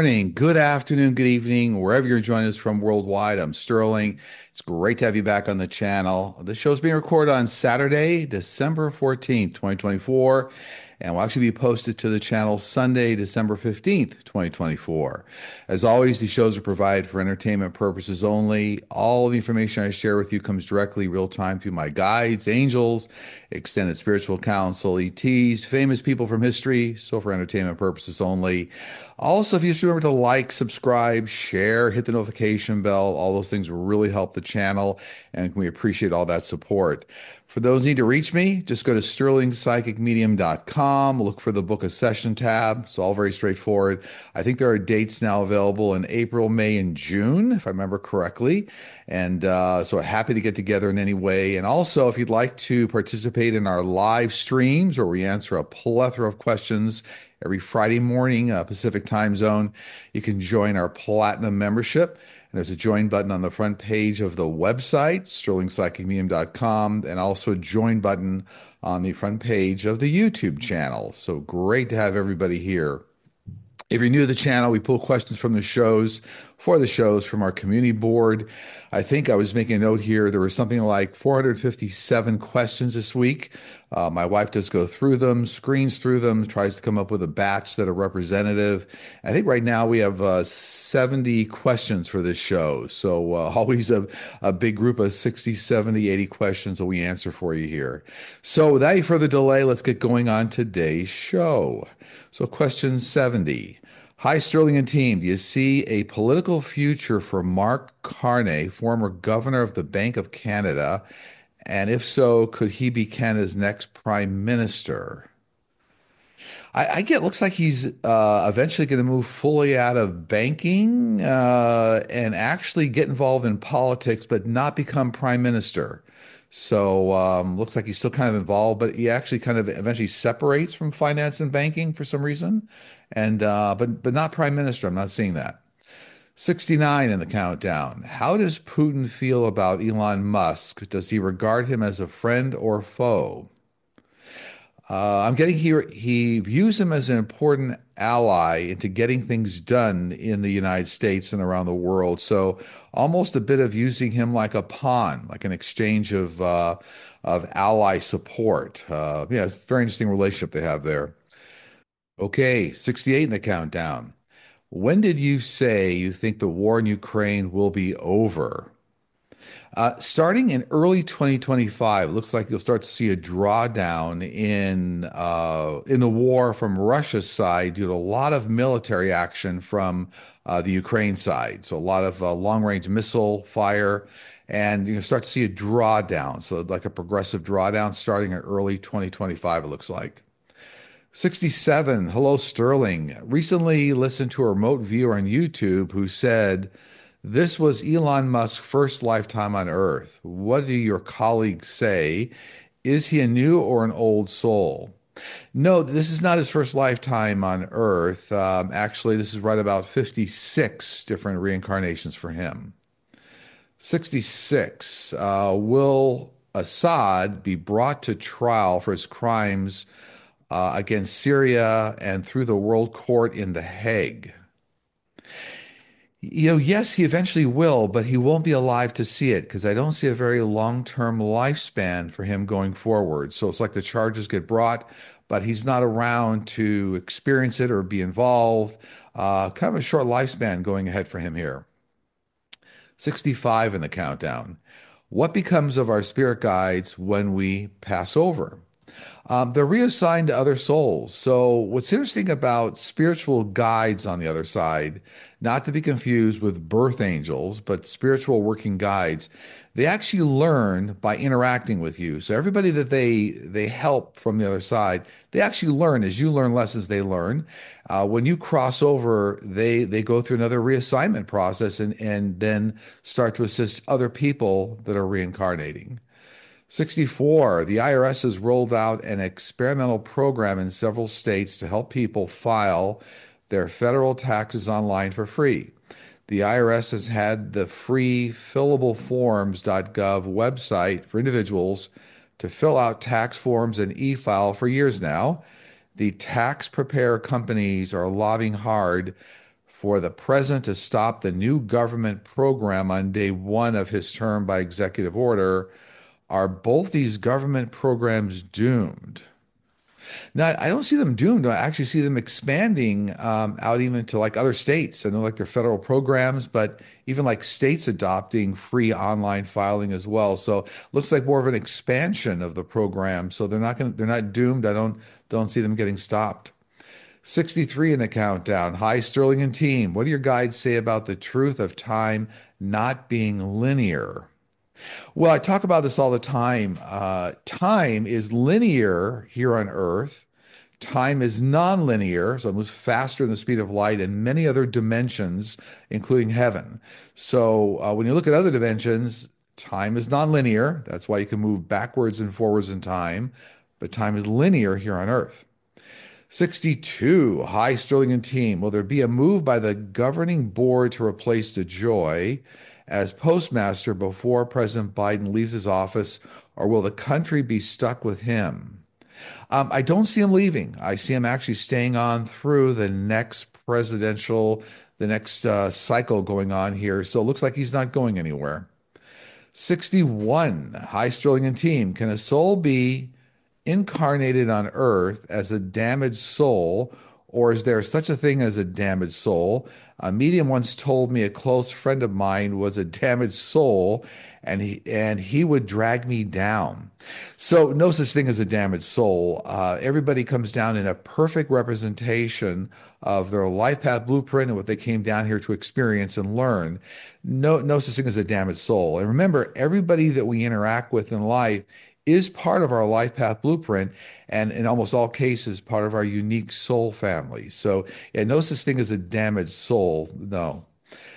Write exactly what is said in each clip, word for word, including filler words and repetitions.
morning, good afternoon, good evening, wherever you're joining us from worldwide. I'm Sterling. It's great to have you back on the channel. The show's being recorded on Saturday, December fourteenth, twenty twenty-four, and will actually be posted to the channel Sunday, December fifteenth, twenty twenty-four. As always, these shows are provided for entertainment purposes only. All the information I share with you comes directly real time through my guides, angels, extended spiritual counsel, E Ts, famous people from history, so for entertainment purposes only. Also, if you just remember to like, subscribe, share, hit the notification bell, all those things really help the channel, and we appreciate all that support. For those who need to reach me, just go to sterling psychic medium dot com, look for the book a session tab. It's all very straightforward. I think there are dates now available in April, May, and June, if I remember correctly. And uh, so happy to get together in any way. And also, if you'd like to participate in our live streams where we answer a plethora of questions every Friday morning, uh, Pacific time zone, you can join our Platinum membership. And there's a join button on the front page of the website, sterling psychic medium dot com, and also a join button on the front page of the YouTube channel. So great to have everybody here. If you're new to the channel, we pull questions from the shows for the shows from our community board. I think I was making a note here. There was something like four hundred fifty-seven questions this week. Uh, my wife does go through them, screens through them, tries to come up with a batch that are representative. I think right now we have uh, seventy questions for this show. So uh, always a, a big group of sixty, seventy, eighty questions that we answer for you here. So without any further delay, let's get going on today's show. So question seventy. Hi, Sterling and team. Do you see a political future for Mark Carney, former governor of the Bank of Canada? And if so, could he be Canada's next prime minister? I, I get, looks like he's uh, eventually going to move fully out of banking uh, and actually get involved in politics, but not become prime minister. So um, looks like he's still kind of involved, but he actually kind of eventually separates from finance and banking for some reason, and uh, but but not prime minister. I'm not seeing that. sixty-nine in the countdown. How does Putin feel about Elon Musk? Does he regard him as a friend or foe? Uh, I'm getting here. He views him as an important ally into getting things done in the United States and around the world. So almost a bit of using him like a pawn, like an exchange of uh, of ally support. Uh, yeah, very interesting relationship they have there. Okay, sixty-eight in the countdown. When did you say you think the war in Ukraine will be over? Uh, starting in early twenty twenty-five, it looks like you'll start to see a drawdown in uh, in the war from Russia's side due to a lot of military action from uh, the Ukraine side. So a lot of uh, long-range missile fire, and you can start to see a drawdown. So like a progressive drawdown starting in early twenty twenty-five, it looks like. sixty-seven, hello Sterling. Recently listened to a remote viewer on YouTube who said, this was Elon Musk's first lifetime on Earth. What do your colleagues say? Is he a new or an old soul? No, this is not his first lifetime on Earth. Um, actually, this is right about fifty-six different reincarnations for him. sixty-six, uh, will Assad be brought to trial for his crimes uh, against Syria and through the World Court in The Hague? You know, yes, he eventually will, but he won't be alive to see it because I don't see a very long-term lifespan for him going forward. So it's like the charges get brought, but he's not around to experience it or be involved. Uh, kind of a short lifespan going ahead for him here. sixty-five in the countdown. What becomes of our spirit guides when we pass over? Um, they're reassigned to other souls. So, what's interesting about spiritual guides on the other side, not to be confused with birth angels, but spiritual working guides, they actually learn by interacting with you. So, everybody that they they help from the other side, they actually learn as you learn lessons. They learn. Uh, when you cross over, they they go through another reassignment process and and then start to assist other people that are reincarnating. sixty-four, the I R S has rolled out an experimental program in several states to help people file their federal taxes online for free. The I R S has had the free fillable forms dot gov website for individuals to fill out tax forms and e-file for years now. The tax preparer companies are lobbying hard for the president to stop the new government program on day one of his term by executive order. Are both these government programs doomed? Now, I don't see them doomed. I actually see them expanding um, out even to like other states. I know like they're federal programs, but even like states adopting free online filing as well. So looks like more of an expansion of the program. So they're not going to, they're not doomed. I don't don't see them getting stopped. sixty-three in the countdown. Hi, Sterling and team. What do your guides say about the truth of time not being linear? Well, I talk about this all the time. Uh, time is linear here on Earth. Time is nonlinear, so it moves faster than the speed of light in many other dimensions, including heaven. So uh, when you look at other dimensions, time is nonlinear. That's why you can move backwards and forwards in time, but time is linear here on Earth. sixty-two, hi Sterling and team. Will there be a move by the governing board to replace DeJoy as postmaster before President Biden leaves his office, or will the country be stuck with him? Um, I don't see him leaving. I see him actually staying on through the next presidential, the next uh, cycle going on here. So it looks like he's not going anywhere. sixty-one, hi Sterling and team. Can a soul be incarnated on earth as a damaged soul, or is there such a thing as a damaged soul? A medium once told me a close friend of mine was a damaged soul, and he and he would drag me down. So no such thing as a damaged soul. Uh, everybody comes down in a perfect representation of their life path blueprint and what they came down here to experience and learn. No, no such thing as a damaged soul. And remember, everybody that we interact with in life is part of our life path blueprint, and in almost all cases, part of our unique soul family. So, yeah, no such thing as a damaged soul. No.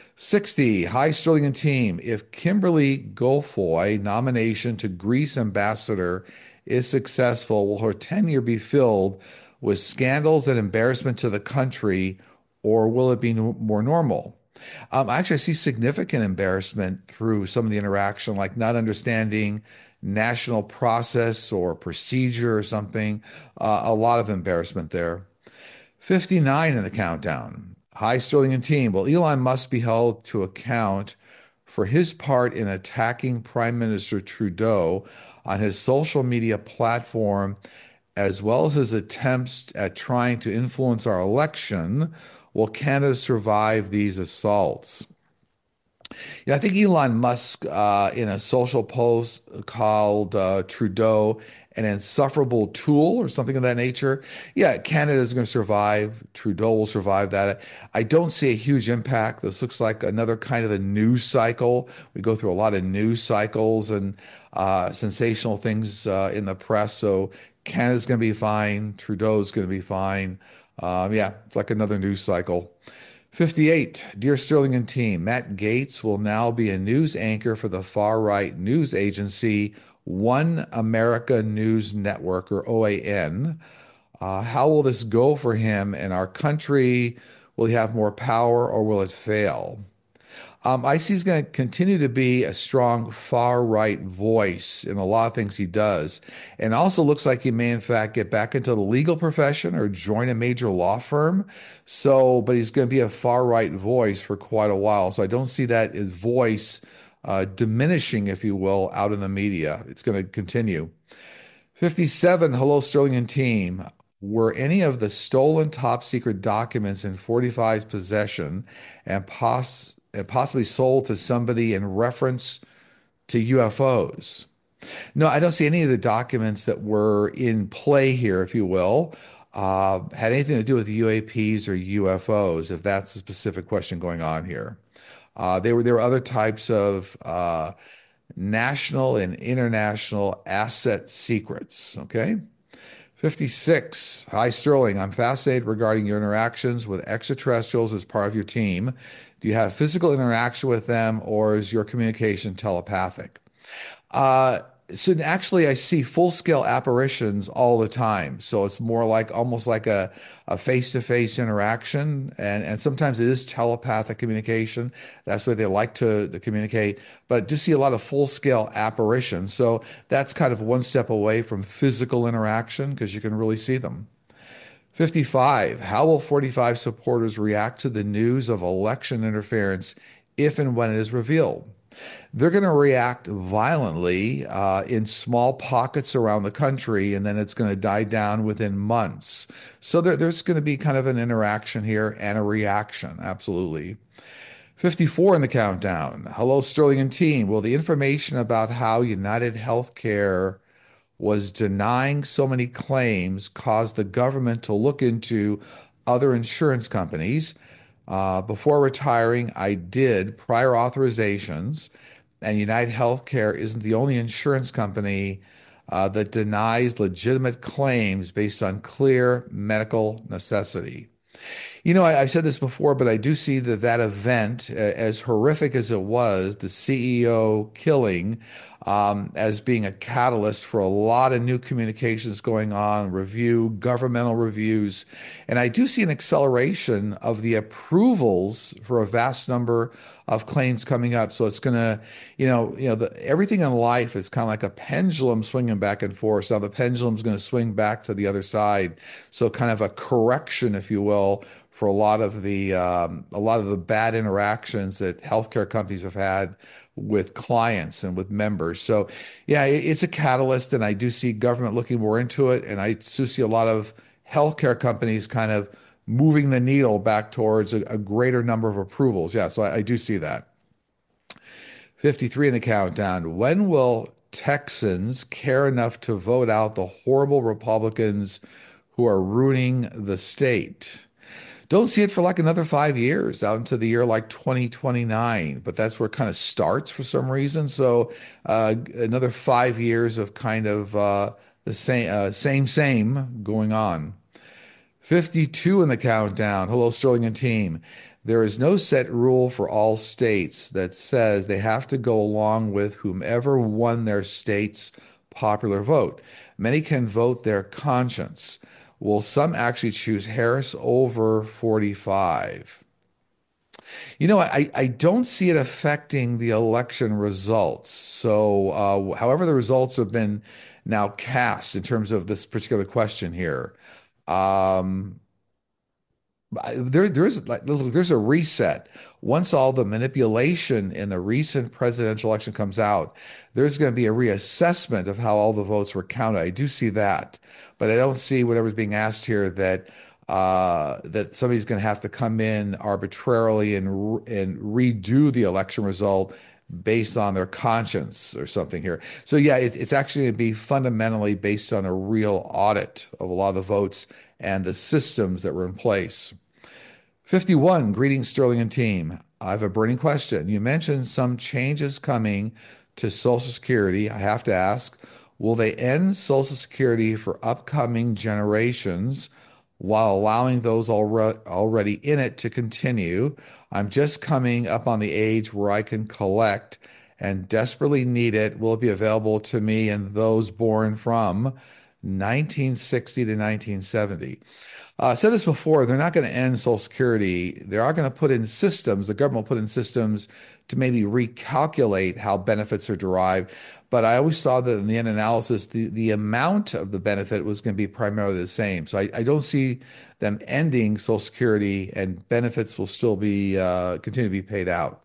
sixty, hi Sterling and team. If Kimberly Guilfoyle nomination to Greece ambassador is successful, will her tenure be filled with scandals and embarrassment to the country, or will it be no- more normal? Um, actually, I see significant embarrassment through some of the interaction, like not understanding national process or procedure or something. Uh, a lot of embarrassment there. fifty-nine in the countdown. Hi, Sterling and team. Will Elon Musk be held to account for his part in attacking Prime Minister Trudeau on his social media platform, as well as his attempts at trying to influence our election? Will Canada survive these assaults? Yeah, I think Elon Musk, uh, in a social post, called uh, Trudeau an insufferable tool or something of that nature. Yeah, Canada is going to survive. Trudeau will survive that. I don't see a huge impact. This looks like another kind of a news cycle. We go through a lot of news cycles and uh, sensational things uh, in the press. So Canada's going to be fine. Trudeau's going to be fine. Um, yeah, it's like another news cycle. fifty-eight, dear Sterling and team, Matt Gaetz will now be a news anchor for the far-right news agency One America News Network, or O A N. Uh, how will this go for him and our country? Will he have more power, or will it fail? Um, I see he's going to continue to be a strong far right voice in a lot of things he does. And also looks like he may, in fact, get back into the legal profession or join a major law firm. So, but he's going to be a far right voice for quite a while. So I don't see that his voice uh, diminishing, if you will, out in the media. It's going to continue. fifty-seven, hello, Sterling and team. Were any of the stolen top secret documents in forty-five's possession and poss and possibly sold to somebody in reference to U F Os? No, I don't see any of the documents that were in play here, if you will, uh, had anything to do with U A Ps or U F Os, if that's the specific question going on here. Uh, they were there were other types of uh, national and international asset secrets. Okay. fifty-six. Hi, Sterling. I'm fascinated regarding your interactions with extraterrestrials as part of your team. Do you have physical interaction with them, or is your communication telepathic? Uh, so actually, I see full-scale apparitions all the time. So it's more like almost like a, a face-to-face interaction, and and sometimes it is telepathic communication. That's the way they like to, to communicate. But do see a lot of full-scale apparitions. So that's kind of one step away from physical interaction because you can really see them. fifty-five, how will forty-five supporters react to the news of election interference if and when it is revealed? They're going to react violently uh, in small pockets around the country, and then it's going to die down within months. So there, there's going to be kind of an interaction here and a reaction. Absolutely. fifty-four in the countdown. Hello, Sterling and team. Will the information about how United Healthcare was denying so many claims caused the government to look into other insurance companies? Uh, before retiring, I did prior authorizations, and United Healthcare isn't the only insurance company uh, that denies legitimate claims based on clear medical necessity. You know, I, I've said this before, but I do see that that event, uh, as horrific as it was, the C E O killing, um, as being a catalyst for a lot of new communications going on, review, governmental reviews. And I do see an acceleration of the approvals for a vast number of claims coming up. So it's going to, you know, you know, the, everything in life is kind of like a pendulum swinging back and forth. Now the pendulum's going to swing back to the other side. So kind of a correction, if you will, for a lot of the um, a lot of the bad interactions that healthcare companies have had with clients and with members. So, yeah, it, it's a catalyst, and I do see government looking more into it, and I do see a lot of healthcare companies kind of moving the needle back towards a, a greater number of approvals. Yeah, so I, I do see that. fifty-three in the countdown. When will Texans care enough to vote out the horrible Republicans who are ruining the state? Don't see it for like another five years out into the year like twenty twenty-nine, but that's where it kind of starts for some reason. So uh, another five years of kind of uh, the same, uh, same, same going on. fifty-two in the countdown. Hello, Sterling and team. There is no set rule for all states that says they have to go along with whomever won their state's popular vote. Many can vote their conscience. Will some actually choose Harris over forty-five? You know, I, I don't see it affecting the election results. So, uh, however, the results have been now cast in terms of this particular question here. Um, there, there is like there's a reset. Once all the manipulation in the recent presidential election comes out, there's going to be a reassessment of how all the votes were counted. I do see that, but I don't see whatever's being asked here that uh, that somebody's going to have to come in arbitrarily and and redo the election result based on their conscience or something here. So yeah, it, it's actually going to be fundamentally based on a real audit of a lot of the votes and the systems that were in place. fifty-one, greetings, Sterling and team. I have a burning question. You mentioned some changes coming to Social Security. I have to ask, will they end Social Security for upcoming generations while allowing those alre already in it to continue? I'm just coming up on the age where I can collect and desperately need it. Will it be available to me and those born from nineteen sixty to nineteen seventy? Uh, I said this before, they're not going to end Social Security. They are going to put in systems, the government will put in systems to maybe recalculate how benefits are derived. But I always saw that in the end analysis, the, the amount of the benefit was going to be primarily the same. So I, I don't see them ending Social Security, and benefits will still be uh, continue to be paid out.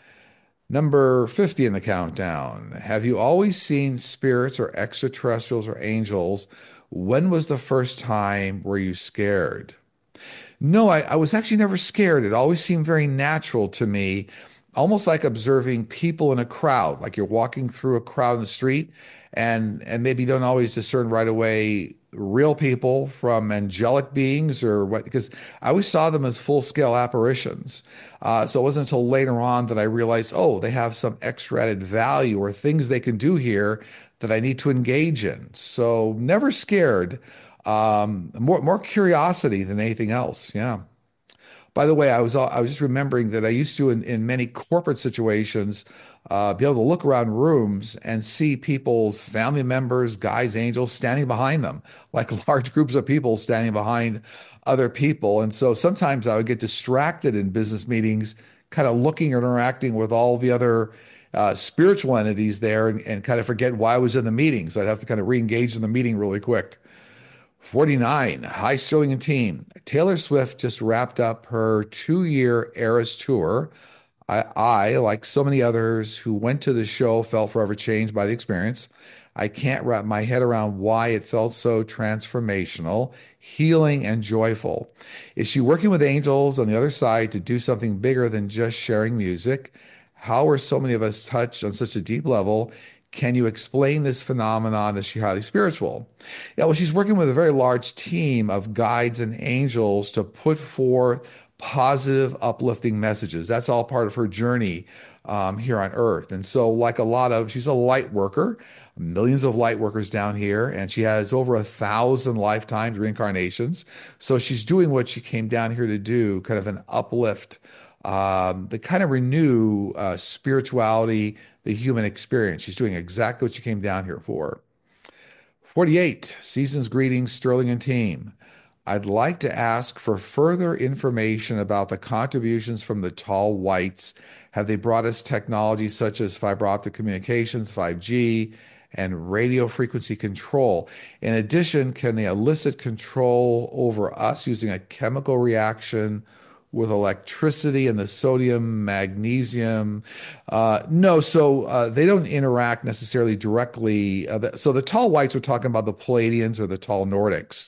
Number fifty in the countdown. Have you always seen spirits or extraterrestrials or angels? When was the first time were you scared? No, I, I was actually never scared. It always seemed very natural to me, almost like observing people in a crowd, like you're walking through a crowd in the street and and maybe you don't always discern right away real people from angelic beings or what, because I always saw them as full-scale apparitions. Uh, so it wasn't until later on that I realized, oh, they have some extra added value or things they can do here that I need to engage in. So never scared, um, more more curiosity than anything else. Yeah. By the way, I was I was just remembering that I used to in, in many corporate situations uh, be able to look around rooms and see people's family members, guys, angels standing behind them, like large groups of people standing behind other people. And so sometimes I would get distracted in business meetings, kind of looking or interacting with all the other uh, spiritual entities there, and, and kind of forget why I was in the meeting. So I'd have to kind of re-engage in the meeting really quick. forty-nine. Hi, Sterling and team. Taylor Swift just wrapped up her two-year Eras tour. I, I, like so many others who went to the show, felt forever changed by the experience. I can't wrap my head around why it felt so transformational, healing, and joyful. Is she working with angels on the other side to do something bigger than just sharing music? How are so many of us touched on such a deep level? Can you explain this phenomenon? Is she highly spiritual? Yeah, well, she's working with a very large team of guides and angels to put forth positive, uplifting messages. That's all part of her journey um, here on Earth. And so, like a lot of, she's a light worker, millions of light workers down here, and she has over a thousand lifetimes reincarnations. So she's doing what she came down here to do, kind of an uplift, um, to kind of renew uh, spirituality, the human experience. She's doing exactly what she came down here for. forty-eight, season's greetings, Sterling and team. I'd like to ask for further information about the contributions from the tall whites. Have they brought us technology such as fiber optic communications, five G, and radio frequency control? In addition, can they elicit control over us using a chemical reaction with electricity and the sodium, magnesium? Uh, no, so uh, they don't interact necessarily directly. Uh, the, so the tall whites, we're talking about the Palladians or the tall Nordics.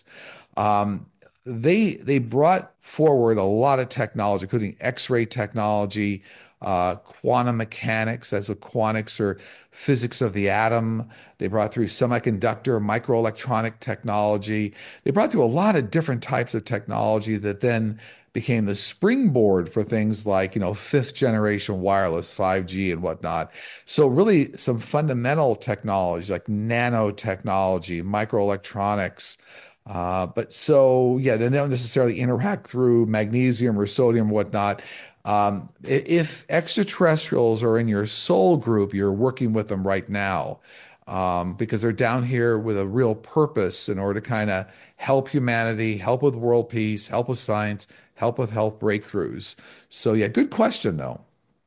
Um, they they brought forward a lot of technology, including X-ray technology, uh, quantum mechanics, as a quantics or physics of the atom. They brought through semiconductor, microelectronic technology. They brought through a lot of different types of technology that then became the springboard for things like, you know, fifth generation wireless, five G and whatnot. So really some fundamental technology like nanotechnology, microelectronics. Uh, but so, yeah, they don't necessarily interact through magnesium or sodium, whatnot. Um, if extraterrestrials are in your soul group, you're working with them right now um, because they're down here with a real purpose in order to kind of help humanity, help with world peace, help with science, help with health breakthroughs. So, yeah, good question, though.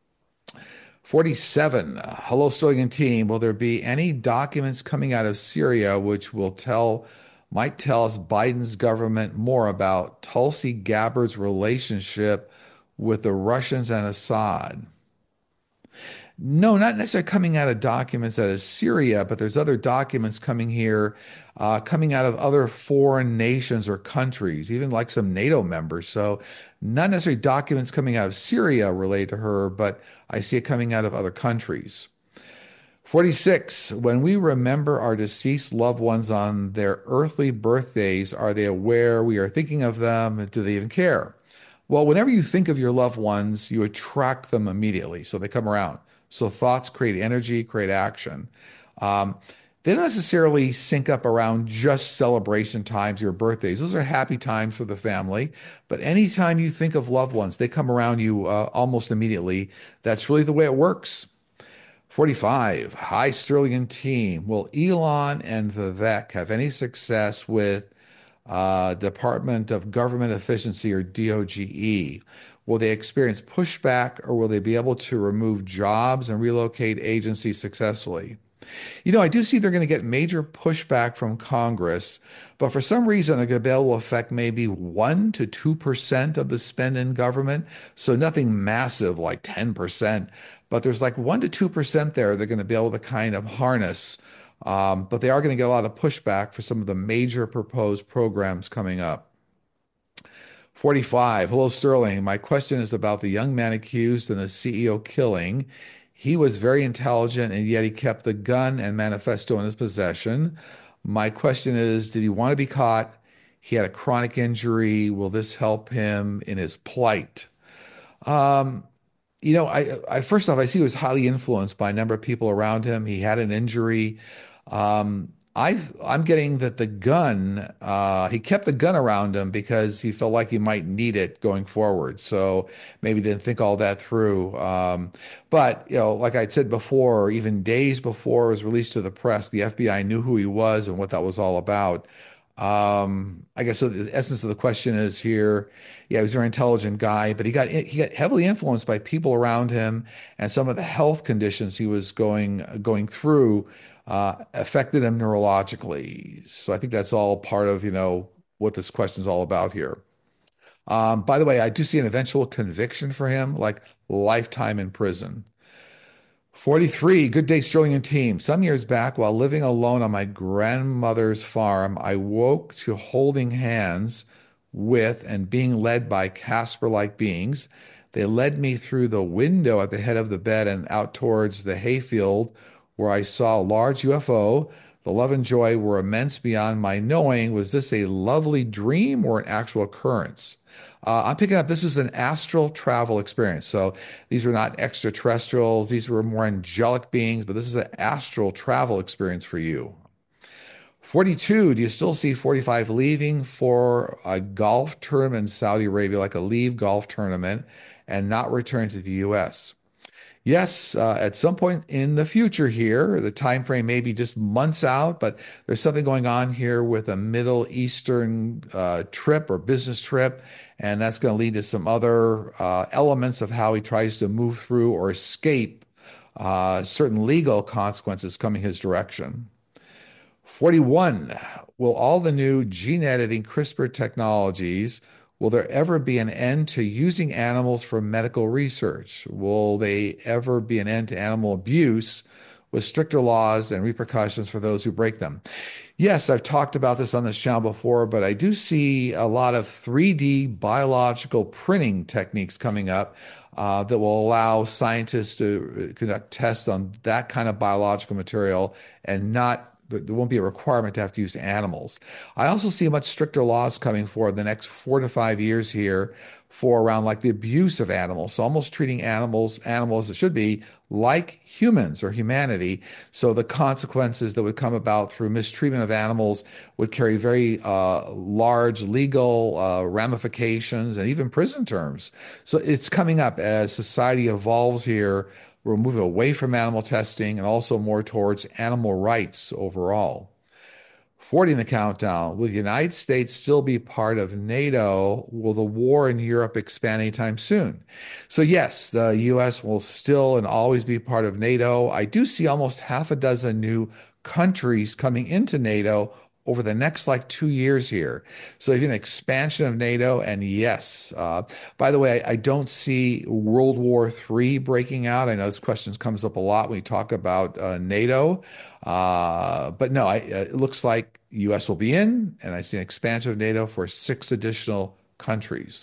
forty-seven. Uh, hello, Sterling and team. Will there be any documents coming out of Syria which will tell, might tell us Biden's government more about Tulsi Gabbard's relationship with the Russians and Assad? No, not necessarily coming out of documents out of Syria, but there's other documents coming here, uh, coming out of other foreign nations or countries, even like some NATO members. So, not necessarily documents coming out of Syria related to her, but I see it coming out of other countries. forty-six, when we remember our deceased loved ones on their earthly birthdays, are they aware we are thinking of them? Do they even care? Well, whenever you think of your loved ones, you attract them immediately. So they come around. So thoughts create energy, create action. Um, they don't necessarily sync up around just celebration times, your birthdays. Those are happy times for the family. But anytime you think of loved ones, they come around you uh, almost immediately. That's really the way it works. forty-five. Hi, Sterling and team. Will Elon and Vivek have any success with uh, Department of Government Efficiency or D O G E? Will they experience pushback or will they be able to remove jobs and relocate agencies successfully? You know, I do see they're going to get major pushback from Congress, but for some reason, they're going to be able to affect maybe one to two percent of the spend in government. So nothing massive like ten percent, but there's like one to two percent there they're going to be able to kind of harness. Um, but they are going to get a lot of pushback for some of the major proposed programs coming up. forty-five. Hello, Sterling. My question is about the young man accused in the C E O killing. He was very intelligent and yet he kept the gun and manifesto in his possession. My question is, did he want to be caught? He had a chronic injury. Will this help him in his plight? Um, you know, I, I first off, I see he was highly influenced by a number of people around him. He had an injury. Um, I I'm getting that the gun, uh, he kept the gun around him because he felt like he might need it going forward. So maybe didn't think all that through. Um, but you know, like I said before, even days before it was released to the press, the F B I knew who he was and what that was all about. Um, I guess so. The essence of the question is here. Yeah, he was a very intelligent guy, but he got he got heavily influenced by people around him, and some of the health conditions he was going going through uh, affected him neurologically. So I think that's all part of, you know, what this question is all about here. Um, by the way, I do see an eventual conviction for him, like lifetime in prison. forty-three, good day, Sterling and team. Some years back, while living alone on my grandmother's farm, I woke to holding hands with and being led by Casper-like beings. They led me through the window at the head of the bed and out towards the hayfield, where I saw a large U F O. The love and joy were immense beyond my knowing. Was this a lovely dream or an actual occurrence? Uh, I'm picking up this was an astral travel experience. So these were not extraterrestrials, these were more angelic beings, but this is an astral travel experience for you. forty-two, do you still see forty-five leaving for a golf tournament in Saudi Arabia, like a leave golf tournament, and not return to the U S? Yes, uh, at some point in the future here, the time frame may be just months out, but there's something going on here with a Middle Eastern uh, trip or business trip, and that's going to lead to some other uh, elements of how he tries to move through or escape uh, certain legal consequences coming his direction. forty-one, will all the new gene editing CRISPR technologies, will there ever be an end to using animals for medical research? Will they ever be an end to animal abuse with stricter laws and repercussions for those who break them? Yes, I've talked about this on this channel before, but I do see a lot of three D biological printing techniques coming up uh, that will allow scientists to conduct tests on that kind of biological material and not there won't be a requirement to have to use animals. I also see much stricter laws coming for the next four to five years here for around like the abuse of animals. So almost treating animals, animals it should be like humans or humanity. So the consequences that would come about through mistreatment of animals would carry very uh, large legal uh, ramifications and even prison terms. So it's coming up as society evolves here. We're moving away from animal testing and also more towards animal rights overall. forty in the countdown. Will the United States still be part of NATO? Will the war in Europe expand anytime soon? So, yes, the U S will still and always be part of NATO. I do see almost half a dozen new countries coming into NATO over the next like two years here. So even an expansion of NATO, and yes, uh, by the way, I, I don't see World War three breaking out. I know this question comes up a lot when we talk about uh, NATO, uh, but no, I, uh, it looks like U S will be in, and I see an expansion of NATO for six additional countries.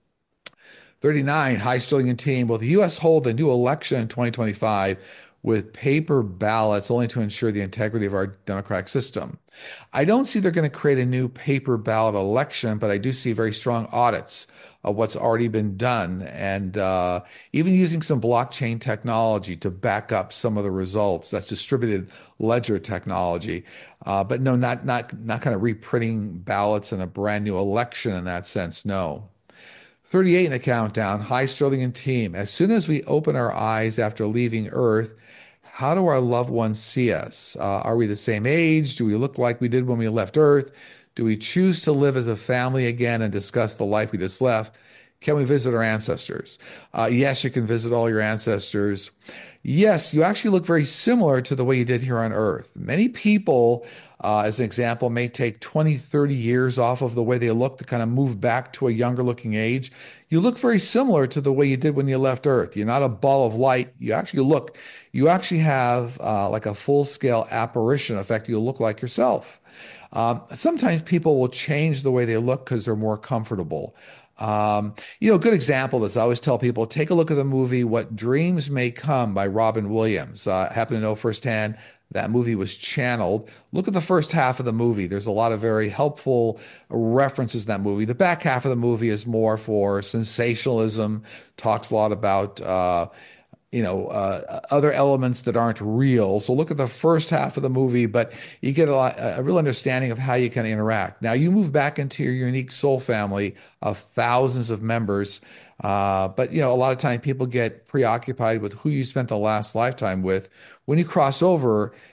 thirty-nine, hi Sterling and team. Will the U S hold a new election in twenty twenty-five with paper ballots only to ensure the integrity of our democratic system? I don't see they're going to create a new paper ballot election, but I do see very strong audits of what's already been done, and uh, even using some blockchain technology to back up some of the results. That's distributed ledger technology, uh, but no, not not not kind of reprinting ballots in a brand new election in that sense. No. thirty-eight in the countdown. Hi, Sterling and team. As soon as we open our eyes after leaving Earth, how do our loved ones see us? Uh, are we the same age? Do we look like we did when we left Earth? Do we choose to live as a family again and discuss the life we just left? Can we visit our ancestors? Uh, yes, you can visit all your ancestors. Yes, you actually look very similar to the way you did here on Earth. Many people, uh, as an example, may take twenty, thirty years off of the way they look to kind of move back to a younger looking age. You look very similar to the way you did when you left Earth. You're not a ball of light. You actually look, you actually have uh, like a full scale apparition effect. You look like yourself. Um, sometimes people will change the way they look because they're more comfortable. Um, you know, a good example of this, I always tell people, take a look at the movie What Dreams May Come by Robin Williams. Uh, I happen to know firsthand that movie was channeled. Look at the first half of the movie. There's a lot of very helpful references in that movie. The back half of the movie is more for sensationalism, talks a lot about uh, you know, uh, other elements that aren't real. So look at the first half of the movie, but you get a, lot, a real understanding of how you can interact. Now you move back into your unique soul family of thousands of members. Uh, but, you know, a lot of time people get preoccupied with who you spent the last lifetime with. When you cross over,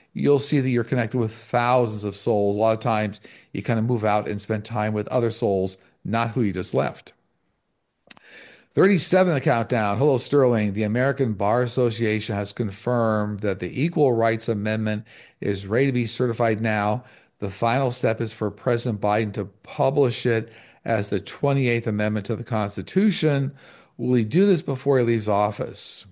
you'll see that you're connected with thousands of souls. A lot of times you kind of move out and spend time with other souls, not who you just left. thirty-seven, the countdown. Hello, Sterling. The American Bar Association has confirmed that the Equal Rights Amendment is ready to be certified now. The final step is for President Biden to publish it as the twenty-eighth Amendment to the Constitution. Will he do this before he leaves office?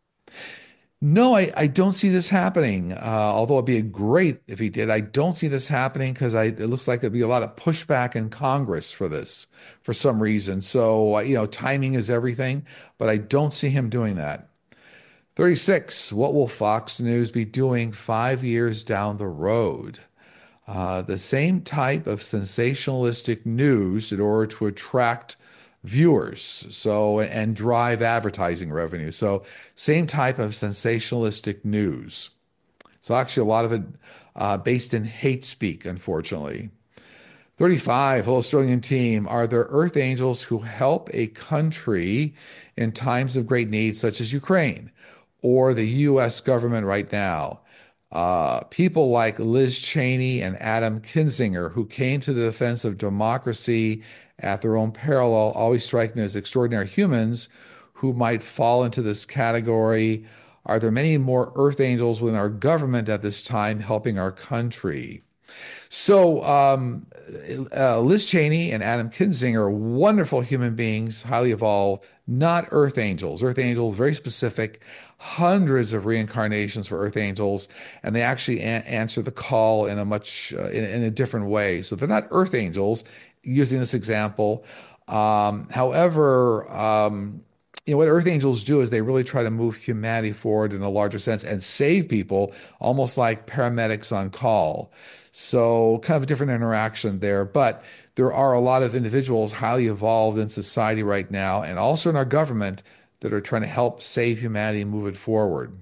No, I, I don't see this happening. Uh, although it'd be great if he did. I don't see this happening because I it looks like there'd be a lot of pushback in Congress for this for some reason. So, uh, you know, timing is everything, but I don't see him doing that. thirty-six, what will Fox News be doing five years down the road? Uh, the same type of sensationalistic news in order to attract viewers so and drive advertising revenue. So same type of sensationalistic news. So actually a lot of it uh, based in hate speak, unfortunately. thirty-five, hello, Australian team. Are there earth angels who help a country in times of great need, such as Ukraine or the U S government right now? Uh, people like Liz Cheney and Adam Kinzinger, who came to the defense of democracy at their own peril, always strike me as extraordinary humans who might fall into this category. Are there many more earth angels within our government at this time helping our country? So, um, uh, Liz Cheney and Adam Kinzinger are wonderful human beings, highly evolved, not earth angels. Earth angels, very specific, hundreds of reincarnations for earth angels, and they actually a- answer the call in a much, uh, in, in a different way. So they're not earth angels, using this example. Um, however, um, you know, what earth angels do is they really try to move humanity forward in a larger sense and save people, almost like paramedics on call. So kind of a different interaction there. But there are a lot of individuals highly evolved in society right now and also in our government that are trying to help save humanity and move it forward.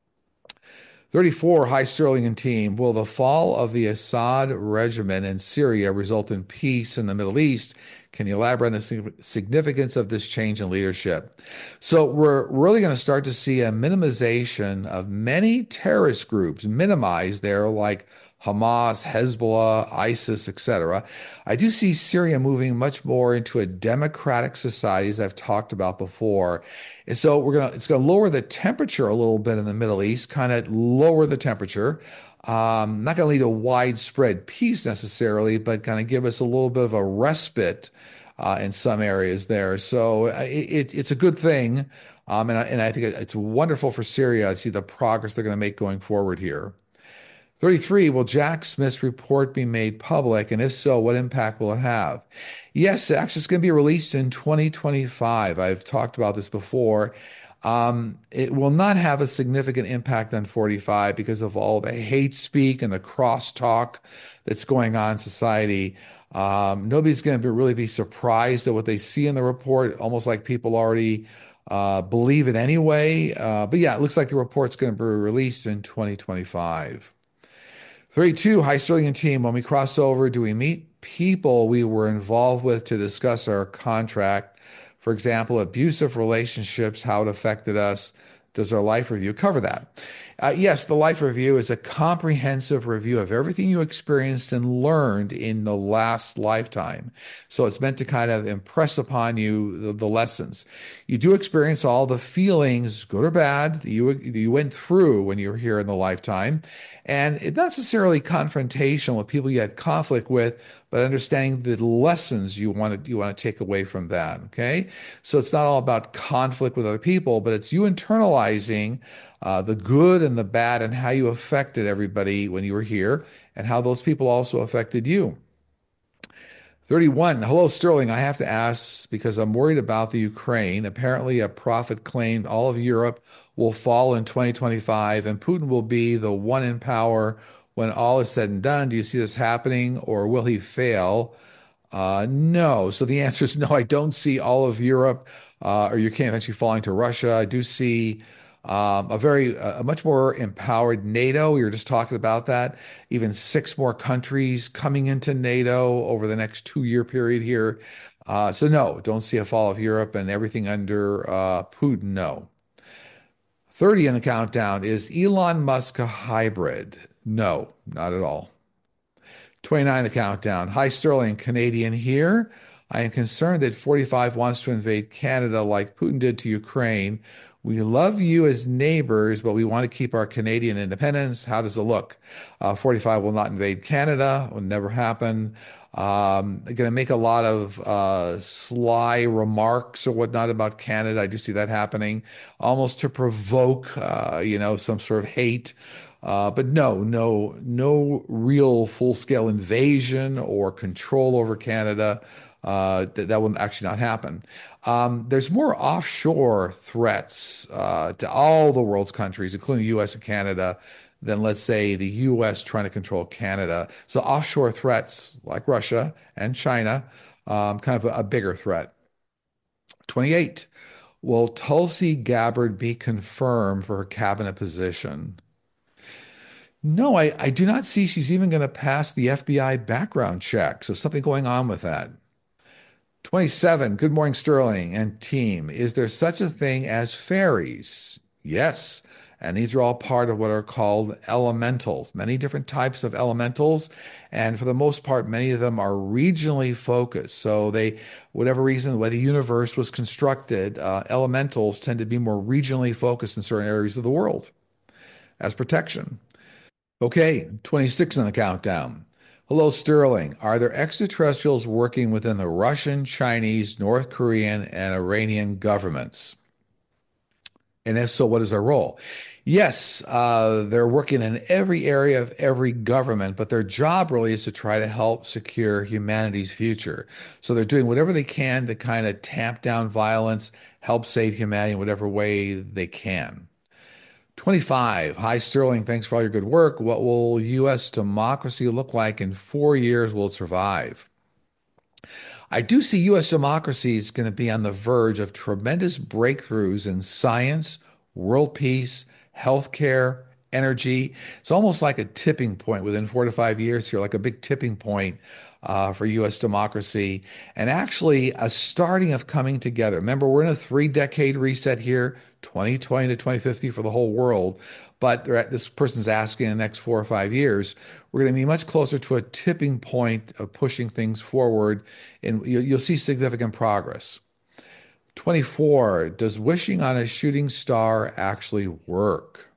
thirty-four, hi Sterling and team. Will the fall of the Assad regime in Syria result in peace in the Middle East? Can you elaborate on the significance of this change in leadership? So we're really going to start to see a minimization of many terrorist groups, minimize there like Hamas, Hezbollah, ISIS, et cetera. I do see Syria moving much more into a democratic society, as I've talked about before. And so we're gonna it's gonna lower the temperature a little bit in the Middle East, kind of lower the temperature. Um, not going to lead to widespread peace necessarily, but kind of give us a little bit of a respite uh, in some areas there. So uh, it, it's a good thing. Um, and, I, and I think it's wonderful for Syria. I see the progress they're going to make going forward here. thirty-three, will Jack Smith's report be made public? And if so, what impact will it have? Yes, actually, it's going to be released in twenty twenty-five. I've talked about this before. Um, it will not have a significant impact on forty-five because of all the hate speak and the crosstalk that's going on in society. Um, nobody's going to be, really be surprised at what they see in the report, almost like people already uh, believe it anyway. Uh, but yeah, it looks like the report's going to be released in twenty twenty-five. thirty-two, hi Sterling and team. When we cross over, do we meet people we were involved with to discuss our contract? For example, abusive relationships, how it affected us. Does our life review cover that? Uh, yes, the life review is a comprehensive review of everything you experienced and learned in the last lifetime. So it's meant to kind of impress upon you the, the lessons. You do experience all the feelings, good or bad, that you, that you went through when you were here in the lifetime. And it's not necessarily confrontation with people you had conflict with, but understanding the lessons you want to you want to take away from that. Okay, so it's not all about conflict with other people, but it's you internalizing uh, the good and the bad and how you affected everybody when you were here, and how those people also affected you. thirty-one, hello Sterling. I have to ask because I'm worried about the Ukraine. Apparently, a prophet claimed all of Europe will fall in twenty twenty-five and Putin will be the one in power when all is said and done. Do you see this happening or will he fail? Uh, no. So the answer is no. I don't see all of Europe uh, or Ukraine eventually falling to Russia. I do see um, a very, a much more empowered NATO. We were just talking about that. Even six more countries coming into NATO over the next two-year period here. Uh, so no, don't see a fall of Europe and everything under uh, Putin. No. thirty in the countdown. Is Elon Musk a hybrid? No, not at all. twenty-nine, the countdown. Hi, Sterling, Canadian here. I am concerned that forty-five wants to invade Canada like Putin did to Ukraine. We love you as neighbors, but we want to keep our Canadian independence. How does it look? Uh, forty-five will not invade Canada. Will never happen. Um, going to make a lot of uh, sly remarks or whatnot about Canada. I do see that happening, almost to provoke, uh, you know, some sort of hate. Uh, but no, no, no real full-scale invasion or control over Canada. Uh, that that will actually not happen. Um, there's more offshore threats uh, to all the world's countries, including the U S and Canada, than let's say the U S trying to control Canada. So offshore threats like Russia and China, um, kind of a, a bigger threat. twenty-eight. Will Tulsi Gabbard be confirmed for her cabinet position? No, I, I do not see she's even going to pass the F B I background check. So something going on with that. twenty-seven. Good morning, Sterling and team. Is there such a thing as fairies? Yes. And these are all part of what are called elementals, many different types of elementals. And for the most part, many of them are regionally focused. So they, whatever reason, the way the universe was constructed, uh, elementals tend to be more regionally focused in certain areas of the world as protection. Okay, twenty-six on the countdown. Hello, Sterling. Are there extraterrestrials working within the Russian, Chinese, North Korean, and Iranian governments? And if so, what is their role? Yes, uh, they're working in every area of every government, but their job really is to try to help secure humanity's future. So they're doing whatever they can to kind of tamp down violence, help save humanity in whatever way they can. twenty-five. Hi, Sterling. Thanks for all your good work. What will U S democracy look like in four years? Will it survive? I do see U S democracy is going to be on the verge of tremendous breakthroughs in science, world peace, healthcare, energy. It's almost like a tipping point within four to five years here, like a big tipping point uh, for U S democracy, and actually a starting of coming together. Remember, we're in a three-decade reset here, twenty twenty to twenty fifty for the whole world. But this person's asking in the next four or five years, we're going to be much closer to a tipping point of pushing things forward, and you'll see significant progress. twenty-four, does wishing on a shooting star actually work?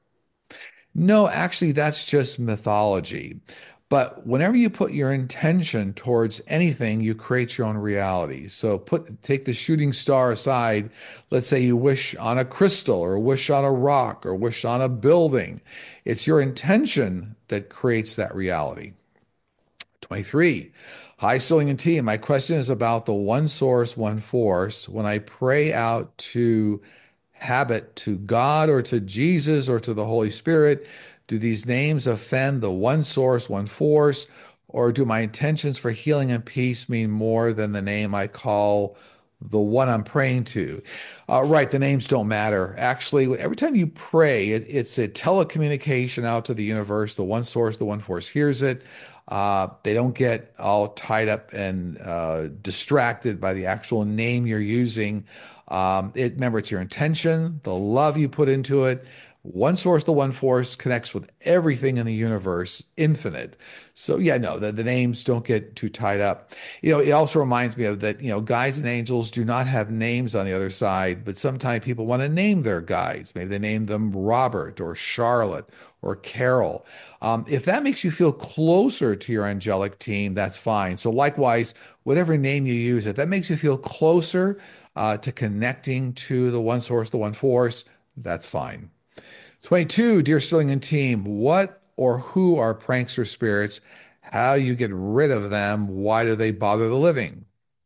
No, actually, that's just mythology. But whenever you put your intention towards anything, you create your own reality. So put take the shooting star aside. Let's say you wish on a crystal or wish on a rock or wish on a building. It's your intention that creates that reality. twenty-three. Hi, Sterling and team. My question is about the one source, one force. When I pray out to habit to God or to Jesus or to the Holy Spirit, do these names offend the one source, one force, or do my intentions for healing and peace mean more than the name I call the one I'm praying to? Uh, right, the names don't matter. Actually, every time you pray, it, it's a telecommunication out to the universe. The one source, the one force hears it. Uh, they don't get all tied up and uh, distracted by the actual name you're using. Um, it, remember, it's your intention, the love you put into it. One source, the one force connects with everything in the universe, infinite. So yeah, no, the, the names don't get too tied up. You know, it also reminds me of that, you know, guides and angels do not have names on the other side, but sometimes people want to name their guides. Maybe they name them Robert or Charlotte or Carol. Um, if that makes you feel closer to your angelic team, that's fine. So likewise, whatever name you use, if that makes you feel closer uh, to connecting to the one source, the one force, that's fine. twenty-two, dear Sterling and team, what or who are prankster spirits? How do you get rid of them? Why do they bother the living?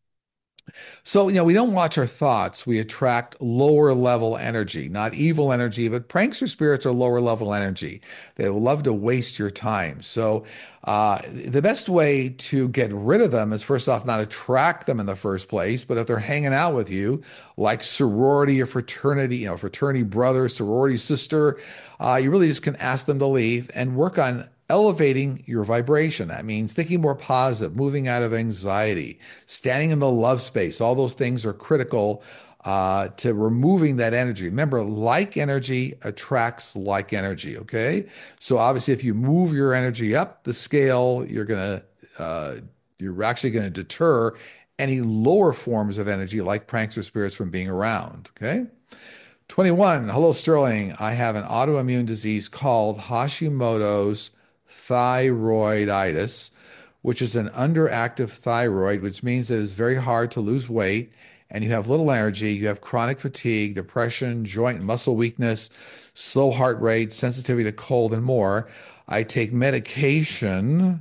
So, you know, we don't watch our thoughts. We attract lower level energy, not evil energy, but prankster spirits are lower level energy. They will love to waste your time. So, uh, the best way to get rid of them is first off, not attract them in the first place, but if they're hanging out with you, like sorority or fraternity, you know, fraternity brother, sorority sister, uh, you really just can ask them to leave and work on elevating your vibration. That means thinking more positive, moving out of anxiety, standing in the love space. All those things are critical uh, to removing that energy. Remember, like energy attracts like energy. Okay. So obviously, if you move your energy up the scale, you're going to, uh, you're actually going to deter any lower forms of energy like pranks or spirits from being around. Okay. twenty-one. Hello, Sterling. I have an autoimmune disease called Hashimoto's thyroiditis, which is an underactive thyroid, which means that it's very hard to lose weight and you have little energy. You have chronic fatigue, depression, joint and muscle weakness, slow heart rate, sensitivity to cold, and more. I take medication.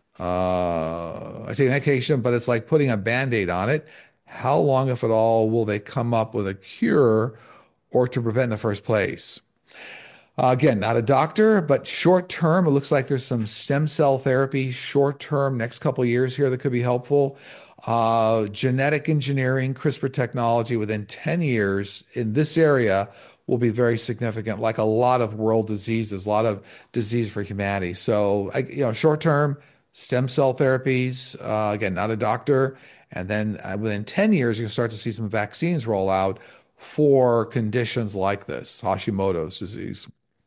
Uh, I take medication, but it's like putting a band-aid on it. How long, if at all, will they come up with a cure or to prevent in the first place? Uh, again, not a doctor, but short term, it looks like there's some stem cell therapy, short term, next couple of years here that could be helpful. Uh, genetic engineering, CRISPR technology within ten years in this area will be very significant, like a lot of world diseases, a lot of disease for humanity. So, I, you know, short term, stem cell therapies, uh, again, not a doctor. And then uh, within ten years, you can start to see some vaccines roll out for conditions like this, Hashimoto's disease.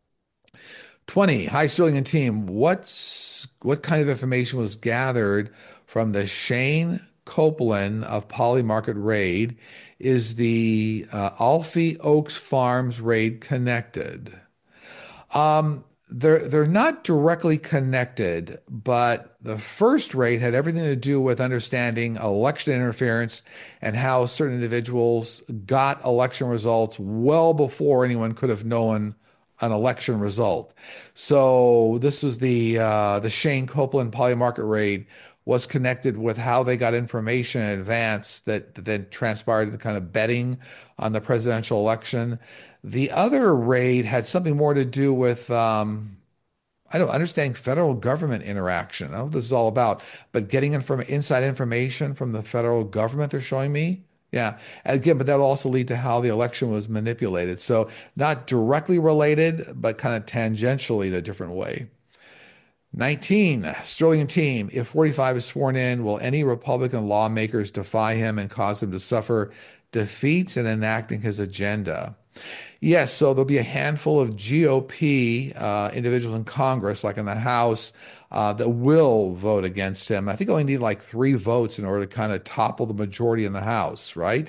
twenty. Hi, Sterling and team. What's what kind of information was gathered from the Shane Copeland of Polymarket raid? Is the uh, Alfie Oaks Farms raid connected? Um, they're they're not directly connected, but the first raid had everything to do with understanding election interference and how certain individuals got election results well before anyone could have known an election result. So this was the uh, the Shane Copeland Polymarket raid was connected with how they got information in advance that, that then transpired into kind of betting on the presidential election. The other raid had something more to do with, um, I don't understand federal government interaction. I don't know what this is all about, but getting inform inside information from the federal government, they're showing me. Yeah. Again, but that'll also lead to how the election was manipulated. So not directly related, but kind of tangentially in a different way. nineteen, Sterling team. If forty-five is sworn in, will any Republican lawmakers defy him and cause him to suffer defeats in enacting his agenda? Yes, so there'll be a handful of G O P uh, individuals in Congress, like in the House, uh, that will vote against him. I think only need like three votes in order to kind of topple the majority in the House, right?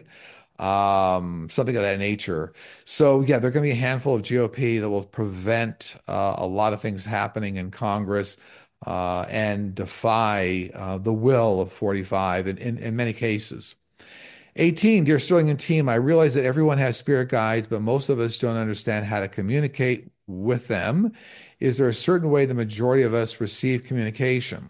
Um, something of that nature. So yeah, there are going to be a handful of G O P that will prevent uh, a lot of things happening in Congress uh, and defy uh, the will of forty-five in, in, in many cases. eighteen, dear Sterling and team, I realize that everyone has spirit guides, but most of us don't understand how to communicate with them. Is there a certain way the majority of us receive communication?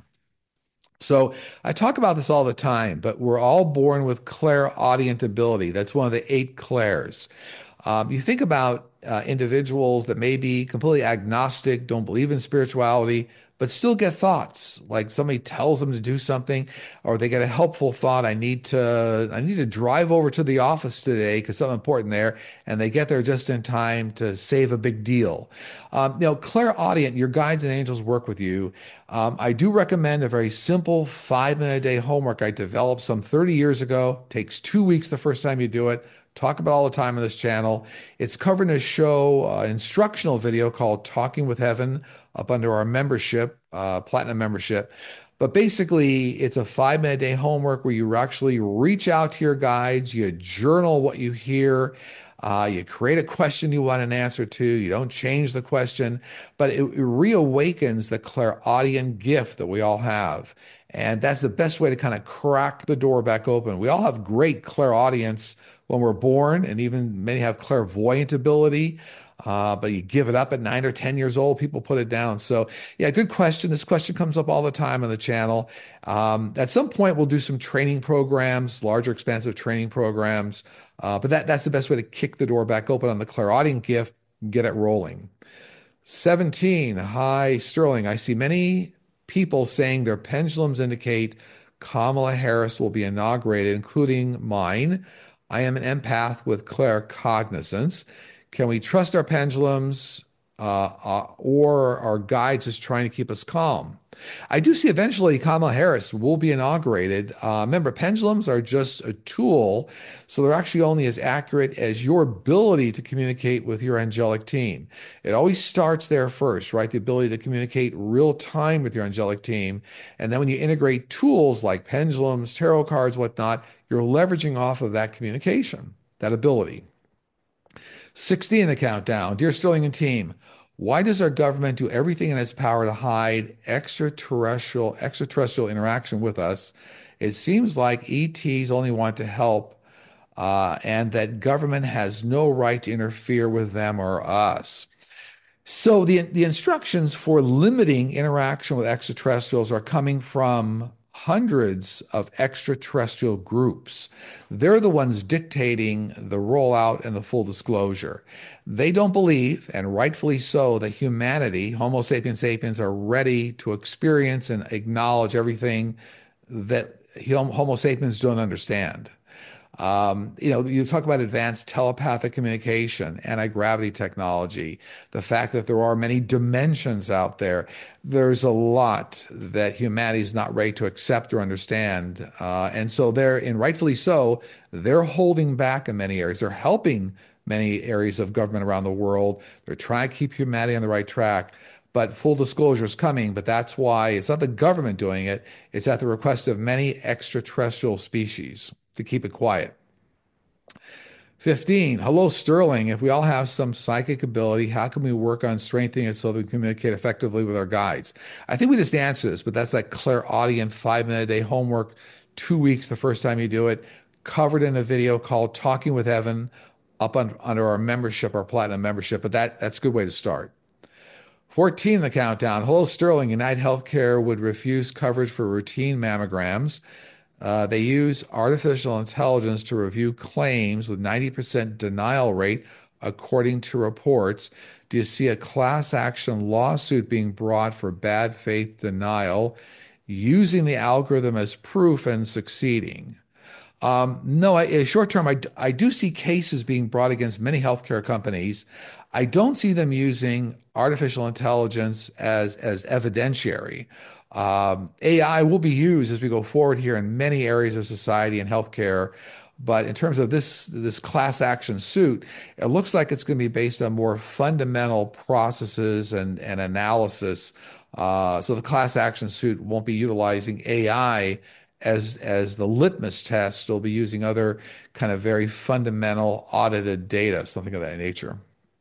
So I talk about this all the time, but we're all born with clairaudient ability. That's one of the eight clairs. Um, you think about uh, individuals that may be completely agnostic, don't believe in spirituality, but still get thoughts. Like somebody tells them to do something, or they get a helpful thought. I need to, I need to drive over to the office today because something important there, and they get there just in time to save a big deal. Um, you know, clairaudient, your guides and angels work with you. Um, I do recommend a very simple five minute a day homework I developed some thirty years ago. Takes two weeks the first time you do it. Talk about all the time on this channel. It's covered in a show, uh, instructional video called Talking with Heaven up under our membership, uh, platinum membership. But basically, it's a five minute day homework where you actually reach out to your guides, you journal what you hear, uh, you create a question you want an answer to, you don't change the question, but it, it reawakens the clairaudient gift that we all have. And that's the best way to kind of crack the door back open. We all have great clairaudience when we're born, and even many have clairvoyant ability. Uh, but you give it up at nine or ten years old, people put it down. So, yeah, good question. This question comes up all the time on the channel. Um, at some point, we'll do some training programs, larger, expansive training programs. Uh, but that, that's the best way to kick the door back open on the clairaudient gift, get it rolling. seventeen, hi, Sterling. I see many people saying their pendulums indicate Kamala Harris will be inaugurated, including mine. I am an empath with claircognizance. Can we trust our pendulums uh, uh, or our guides is trying to keep us calm? I do see eventually Kamala Harris will be inaugurated. Uh, remember, pendulums are just a tool, so they're actually only as accurate as your ability to communicate with your angelic team. It always starts there first, right? The ability to communicate real time with your angelic team. And then when you integrate tools like pendulums, tarot cards, whatnot, you're leveraging off of that communication, that ability. sixty in the countdown. Dear Sterling and team, why does our government do everything in its power to hide extraterrestrial extraterrestrial interaction with us? It seems like E Ts only want to help, uh, and that government has no right to interfere with them or us. So the the instructions for limiting interaction with extraterrestrials are coming from hundreds of extraterrestrial groups. They're the ones dictating the rollout and the full disclosure. They don't believe, and rightfully so, that humanity, Homo sapiens sapiens, are ready to experience and acknowledge everything that Homo sapiens don't understand. Um, you know, you talk about advanced telepathic communication, anti-gravity technology, the fact that there are many dimensions out there. There's a lot that humanity is not ready to accept or understand. Uh, and so they're, and rightfully so, they're holding back in many areas. They're helping many areas of government around the world. They're trying to keep humanity on the right track. But full disclosure is coming, but that's why it's not the government doing it. It's at the request of many extraterrestrial species to keep it quiet. fifteen, hello, Sterling. If we all have some psychic ability, how can we work on strengthening it so that we communicate effectively with our guides? I think we just answered this, but that's that clairaudient five minute a day homework, two weeks the first time you do it, covered in a video called Talking with Heaven up on, under our membership, our platinum membership. But that, that's a good way to start. fourteen in the countdown. Hello, Sterling. United Healthcare would refuse coverage for routine mammograms. Uh, they use artificial intelligence to review claims with ninety percent denial rate, according to reports. Do you see a class action lawsuit being brought for bad faith denial, using the algorithm as proof and succeeding? Um, no, I, short term, I, I do see cases being brought against many healthcare companies. I don't see them using artificial intelligence as, as evidentiary. Um, A I will be used as we go forward here in many areas of society and healthcare. But in terms of this, this class action suit, it looks like it's going to be based on more fundamental processes and, and analysis. Uh, so the class action suit won't be utilizing A I as as the litmus test. They'll be using other kind of very fundamental audited data, something of that nature.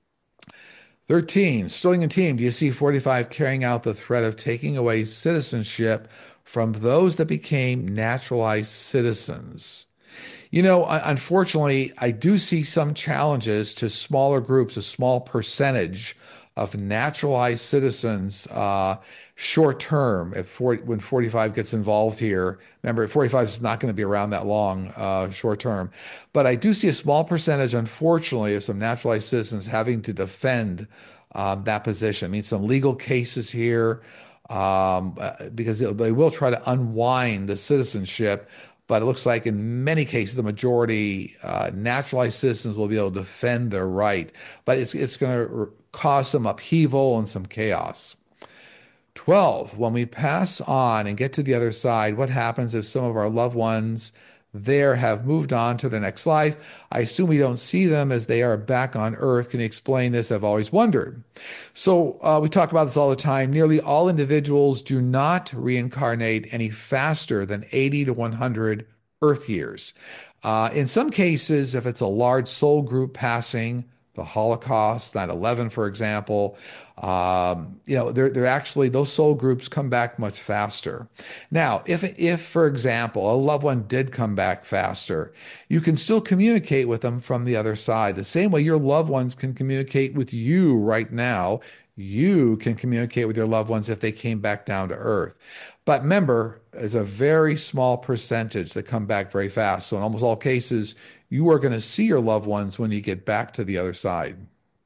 thirteen, Sterling and team, do you see forty-five carrying out the threat of taking away citizenship from those that became naturalized citizens? You know, unfortunately, I do see some challenges to smaller groups, a small percentage of naturalized citizens uh, short term. If forty, when forty-five gets involved here, remember, forty-five is not going to be around that long uh, short term. But I do see a small percentage, unfortunately, of some naturalized citizens having to defend um, that position. I mean, some legal cases here um, uh, because they, they will try to unwind the citizenship. But it looks like in many cases, the majority uh, naturalized citizens will be able to defend their right. But it's, it's going to cause some upheaval and some chaos. twelve, when we pass on and get to the other side, what happens if some of our loved ones there have moved on to the next life? I assume we don't see them as they are back on Earth. Can you explain this? I've always wondered. So uh, we talk about this all the time. Nearly all individuals do not reincarnate any faster than eighty to one hundred Earth years. Uh, in some cases, if it's a large soul group passing, the Holocaust, nine eleven, for example, um, you know, they're, they're actually, those soul groups come back much faster. Now, if, if, for example, a loved one did come back faster, you can still communicate with them from the other side. The same way your loved ones can communicate with you right now, you can communicate with your loved ones if they came back down to Earth. But remember, there's a very small percentage that come back very fast. So in almost all cases, you are going to see your loved ones when you get back to the other side.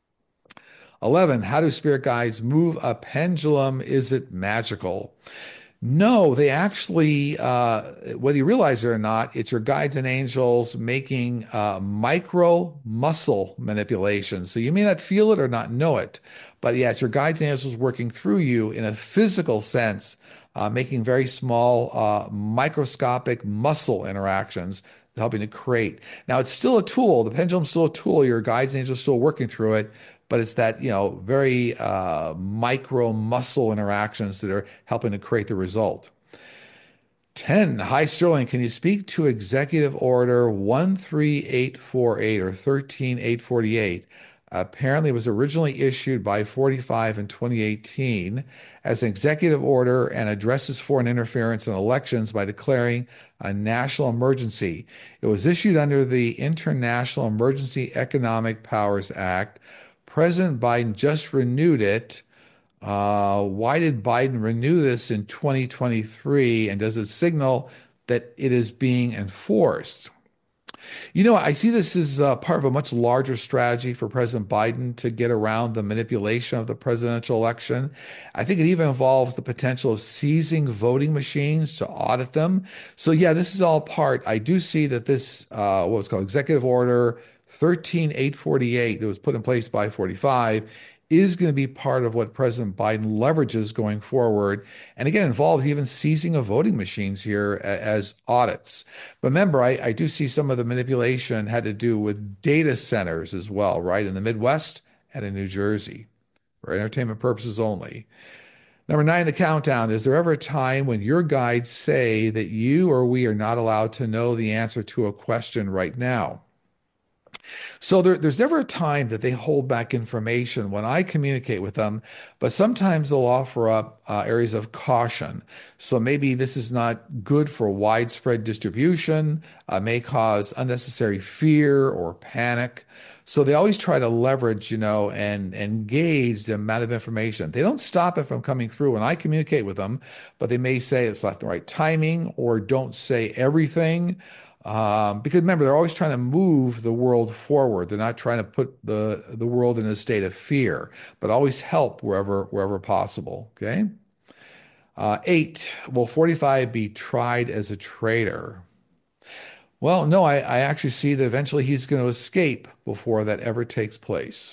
eleven, how do spirit guides move a pendulum? Is it magical? No, they actually, uh, whether you realize it or not, it's your guides and angels making uh, micro muscle manipulations. So you may not feel it or not know it, but yeah, it's your guides and angels working through you in a physical sense, uh, making very small, uh, microscopic muscle interactions, helping to create. Now, it's still a tool. The pendulum's still a tool. Your guides and angels are still working through it, but it's that, you know, very uh, micro muscle interactions that are helping to create the result. ten. Hi, Sterling. Can you speak to Executive Order one three eight four eight or thirteen eight forty-eight? Apparently, it was originally issued by forty-five in twenty eighteen as an executive order and addresses foreign interference in elections by declaring a national emergency. It was issued under the International Emergency Economic Powers Act. President Biden just renewed it. Uh, why did Biden renew this in twenty twenty-three? And does it signal that it is being enforced? You know, I see this as uh, part of a much larger strategy for President Biden to get around the manipulation of the presidential election. I think it even involves the potential of seizing voting machines to audit them. So, yeah, this is all part. I do see that this, uh, what was called Executive Order thirteen eight forty-eight, that was put in place by forty-five, is going to be part of what President Biden leverages going forward. And again, involves even seizing of voting machines here as audits. But remember, I, I do see some of the manipulation had to do with data centers as well, right? In the Midwest and in New Jersey, for entertainment purposes only. Number nine, the countdown. Is there ever a time when your guides say that you or we are not allowed to know the answer to a question right now? So there, there's never a time that they hold back information when I communicate with them, but sometimes they'll offer up uh, areas of caution. So maybe this is not good for widespread distribution, uh, may cause unnecessary fear or panic. So they always try to leverage, you know, and, and gauge the amount of information. They don't stop it from coming through when I communicate with them, but they may say it's not the right timing or don't say everything. Um, because remember, they're always trying to move the world forward. They're not trying to put the the world in a state of fear, but always help wherever wherever possible. Okay. Uh, eight, will forty-five be tried as a traitor? Well, no, I, I actually see that eventually he's going to escape before that ever takes place.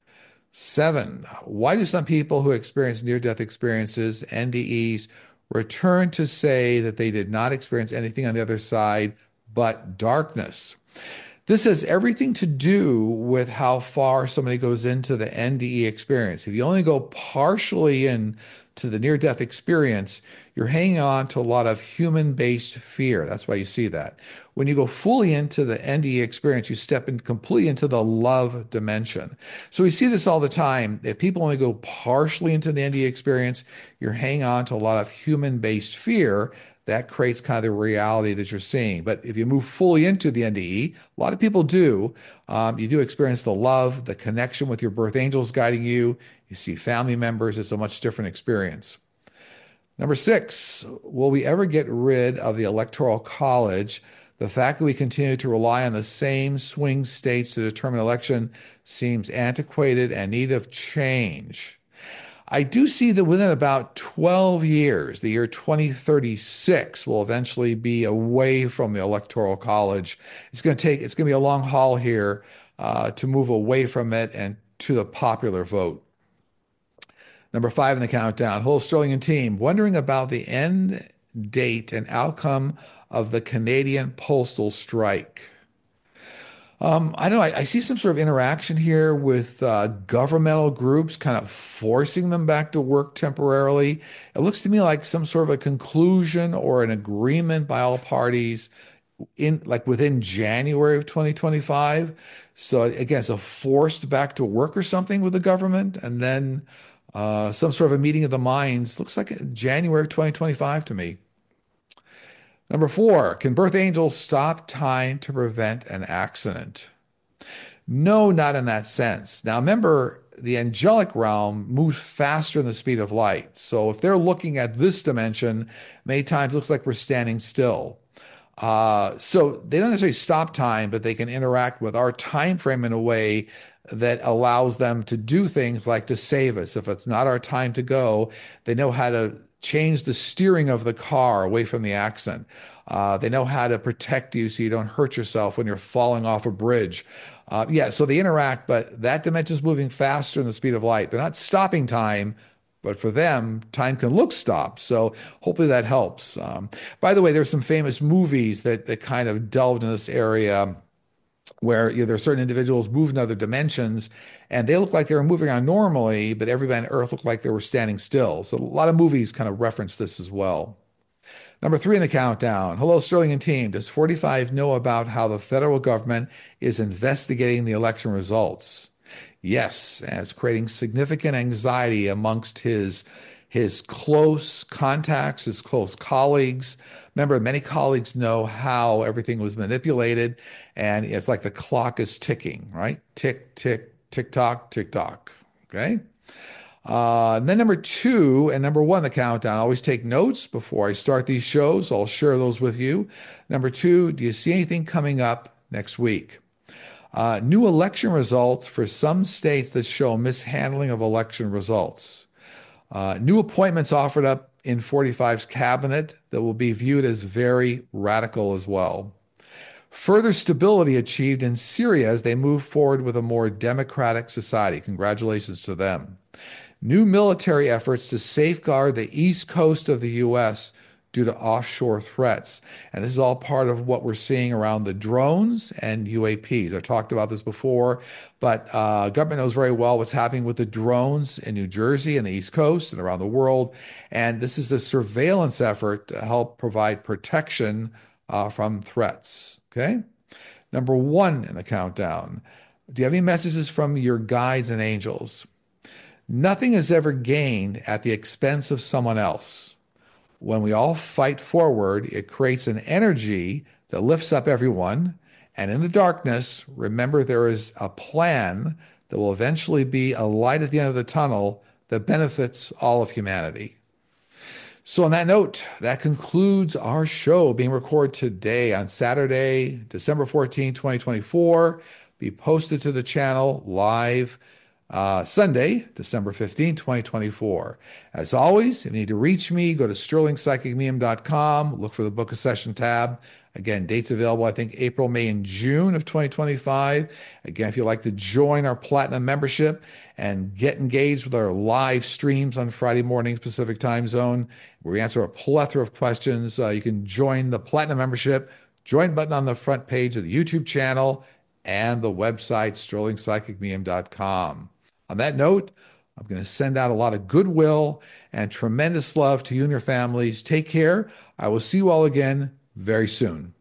Seven, why do some people who experience near-death experiences, N D Es, return to say that they did not experience anything on the other side but darkness? This has everything to do with how far somebody goes into the N D E experience. If you only go partially in to the near-death experience, you're hanging on to a lot of human-based fear. That's why you see that. When you go fully into the N D E experience, you step in completely into the love dimension. So we see this all the time. If people only go partially into the N D E experience, you're hanging on to a lot of human-based fear. That creates kind of the reality that you're seeing. But if you move fully into the N D E, a lot of people do, um, you do experience the love, the connection with your birth angels guiding you. You see family members. It's a much different experience. Number six, will we ever get rid of the Electoral College? The fact that we continue to rely on the same swing states to determine election seems antiquated and need of change. I do see that within about twelve years, the year twenty thirty-six will eventually be away from the Electoral College. It's going to take, it's going to be a long haul here uh, to move away from it and to the popular vote. Number five in the countdown, whole Sterling and team, wondering about the end date and outcome of the Canadian postal strike. Um, I don't know. I, I see some sort of interaction here with uh, governmental groups kind of forcing them back to work temporarily. It looks to me like some sort of a conclusion or an agreement by all parties in like within January of twenty twenty-five. So again, it's a forced back to work or something with the government, and then uh, some sort of a meeting of the minds. Looks like January of twenty twenty-five to me. Number four, can birth angels stop time to prevent an accident? No, not in that sense. Now, remember, the angelic realm moves faster than the speed of light. So if they're looking at this dimension, many times it looks like we're standing still. Uh, so they don't necessarily stop time, but they can interact with our time frame in a way that allows them to do things like to save us. If it's not our time to go, they know how to change the steering of the car away from the accent. Uh, they know how to protect you so you don't hurt yourself when you're falling off a bridge. Uh, yeah, so they interact, but that dimension is moving faster than the speed of light. They're not stopping time, but for them, time can look stopped. So hopefully that helps. Um, by the way, there's some famous movies that that kind of delved in this area where you know, there are certain individuals move in other dimensions and they look like they were moving on normally, but everybody on Earth looked like they were standing still. So a lot of movies kind of reference this as well. Number three in the countdown. Hello, Sterling and team. Does forty-five know about how the federal government is investigating the election results? Yes, and it's creating significant anxiety amongst his his close contacts, his close colleagues. Remember, many colleagues know how everything was manipulated, and it's like the clock is ticking, right? Tick, tick, tick tock, tick tock. Okay. Uh, and then number two and number one, the countdown. I always take notes before I start these shows. I'll share those with you. Number two, do you see anything coming up next week? Uh, new election results for some states that show mishandling of election results. Uh, new appointments offered up in forty-five's cabinet that will be viewed as very radical as well. Further stability achieved in Syria as they move forward with a more democratic society. Congratulations to them. New military efforts to safeguard the east coast of the U S due to offshore threats. And this is all part of what we're seeing around the drones and U A Ps. I've talked about this before, but uh, government knows very well what's happening with the drones in New Jersey and the East Coast and around the world. And this is a surveillance effort to help provide protection uh, from threats. Okay? Number one in the countdown. Do you have any messages from your guides and angels? Nothing is ever gained at the expense of someone else. When we all fight forward, it creates an energy that lifts up everyone. And in the darkness, remember there is a plan that will eventually be a light at the end of the tunnel that benefits all of humanity. So on that note, that concludes our show being recorded today on Saturday, December fourteenth, twenty twenty-four. Be posted to the channel live Uh, Sunday, December fifteenth, twenty twenty-four. As always, if you need to reach me, go to sterling psychic medium dot com, look for the Book a Session tab. Again, dates available, I think, April, May, and June of twenty twenty-five. Again, if you'd like to join our Platinum membership and get engaged with our live streams on Friday morning Pacific time zone, where we answer a plethora of questions, uh, you can join the Platinum membership. Join button on the front page of the YouTube channel and the website, sterling psychic medium dot com. On that note, I'm going to send out a lot of goodwill and tremendous love to you and your families. Take care. I will see you all again very soon.